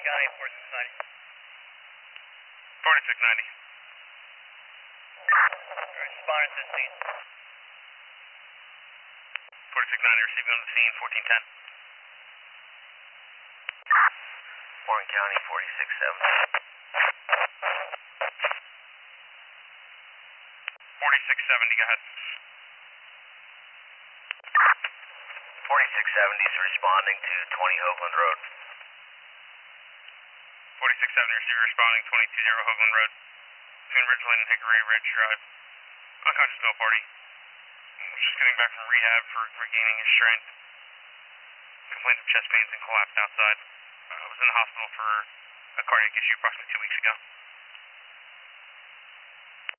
County 4690. 4690. Responding to the scene. 4690 receiving on the scene, 1410. Warren County 4670. 4670, go ahead. 4670 is responding to 20 Hoagland Road. 4670 receiver responding, 220 Hoagland Road. Between Ridgeland and Hickory Ridge Drive. Unconscious male party. Just getting back from rehab for regaining his strength. Complained of chest pains and collapsed outside. Was in the hospital for a cardiac issue approximately 2 weeks ago.